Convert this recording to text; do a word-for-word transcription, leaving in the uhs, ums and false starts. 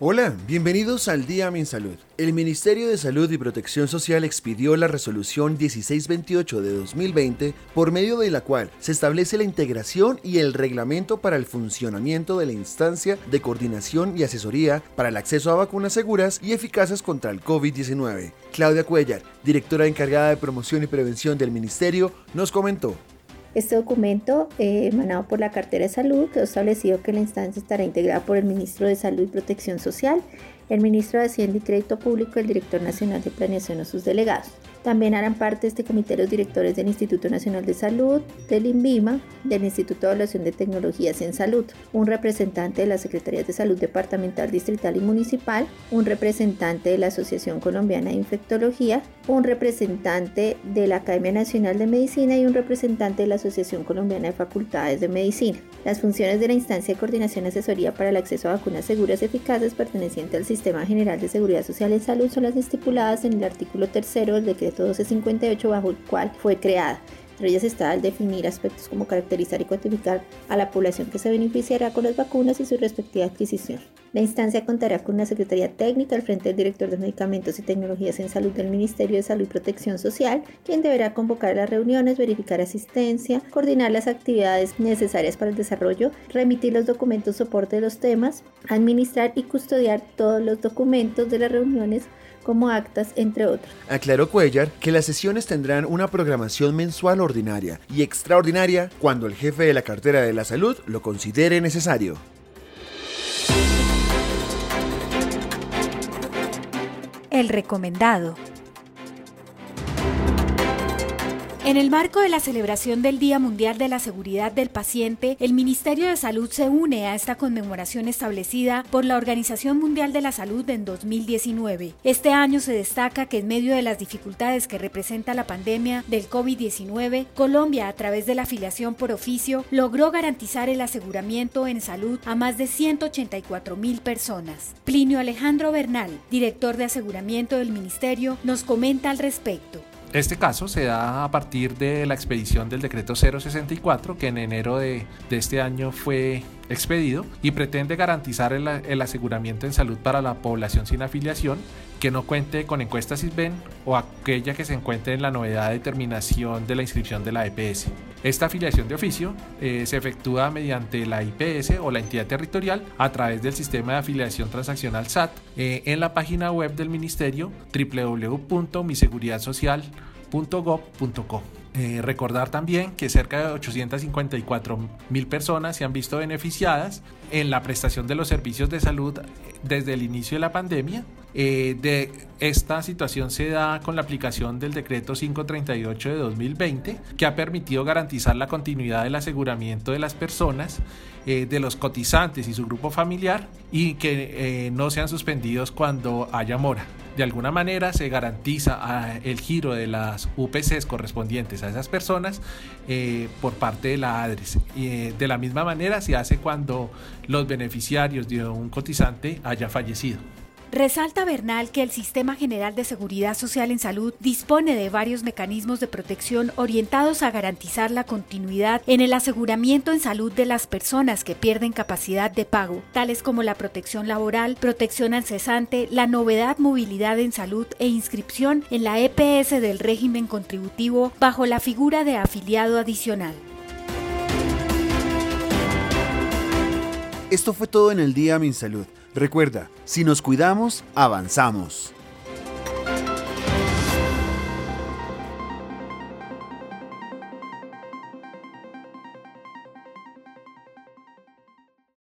Hola, bienvenidos al Día MinSalud. El Ministerio de Salud y Protección Social expidió la resolución dieciséis veintiocho de dos mil veinte, por medio de la cual se establece la integración y el reglamento para el funcionamiento de la instancia de coordinación y asesoría para el acceso a vacunas seguras y eficaces contra el COVID diecinueve. Claudia Cuellar, directora encargada de promoción y prevención del Ministerio, nos comentó. Este documento, eh, emanado por la Cartera de Salud, quedó establecido que la instancia estará integrada por el Ministro de Salud y Protección Social, el Ministro de Hacienda y Crédito Público y el Director Nacional de Planeación o sus delegados. También harán parte de este comité los directores del Instituto Nacional de Salud, del INVIMA, del Instituto de Evaluación de Tecnologías en Salud, un representante de las Secretarías de Salud Departamental, Distrital y Municipal, un representante de la Asociación Colombiana de Infectología, un representante de la Academia Nacional de Medicina y un representante de la Asociación Colombiana de Facultades de Medicina. Las funciones de la instancia de coordinación y asesoría para el acceso a vacunas seguras y eficaces perteneciente al Sistema General de Seguridad Social en Salud son las estipuladas en el artículo tercero del decreto doce cincuenta y ocho, bajo el cual fue creada. Entre ellas está el definir aspectos como caracterizar y cuantificar a la población que se beneficiará con las vacunas y su respectiva adquisición. La instancia contará con una secretaría técnica al frente del director de Medicamentos y Tecnologías en Salud del Ministerio de Salud y Protección Social, quien deberá convocar las reuniones, verificar asistencia, coordinar las actividades necesarias para el desarrollo, remitir los documentos soporte de los temas, administrar y custodiar todos los documentos de las reuniones como actas, entre otros. Aclaró Cuellar que las sesiones tendrán una programación mensual ordinaria y extraordinaria cuando el jefe de la Cartera de la Salud lo considere necesario. El recomendado. En el marco de la celebración del Día Mundial de la Seguridad del Paciente, el Ministerio de Salud se une a esta conmemoración establecida por la Organización Mundial de la Salud en dos mil diecinueve. Este año se destaca que en medio de las dificultades que representa la pandemia del COVID diecinueve, Colombia, a través de la afiliación por oficio, logró garantizar el aseguramiento en salud a más de ciento ochenta y cuatro mil personas. Plinio Alejandro Bernal, director de aseguramiento del Ministerio, nos comenta al respecto. Este caso se da a partir de la expedición del decreto cero sesenta y cuatro, que en enero de, de este año fue expedido y pretende garantizar el, el aseguramiento en salud para la población sin afiliación que no cuente con encuesta SISBEN o aquella que se encuentre en la novedad de terminación de la inscripción de la E P S. Esta afiliación de oficio eh, se efectúa mediante la I P S o la entidad territorial a través del sistema de afiliación transaccional S A T eh, en la página web del Ministerio doble u doble u doble u punto mi seguridad social punto gob punto co. Eh, recordar también que cerca de ochocientas cincuenta y cuatro mil personas se han visto beneficiadas en la prestación de los servicios de salud desde el inicio de la pandemia. Eh, de esta situación se da con la aplicación del decreto quinientos treinta y ocho de dos mil veinte, que ha permitido garantizar la continuidad del aseguramiento de las personas, eh, de los cotizantes y su grupo familiar, y que eh, no sean suspendidos cuando haya mora. De alguna manera se garantiza uh, el giro de las U P Cs correspondientes a esas personas eh, por parte de la ADRES. Y, eh, de la misma manera se hace cuando los beneficiarios de un cotizante haya fallecido. Resalta Bernal que el Sistema General de Seguridad Social en Salud dispone de varios mecanismos de protección orientados a garantizar la continuidad en el aseguramiento en salud de las personas que pierden capacidad de pago, tales como la protección laboral, protección al cesante, la novedad movilidad en salud e inscripción en la E P S del régimen contributivo bajo la figura de afiliado adicional. Esto fue todo en el Día MinSalud. Recuerda, si nos cuidamos, avanzamos.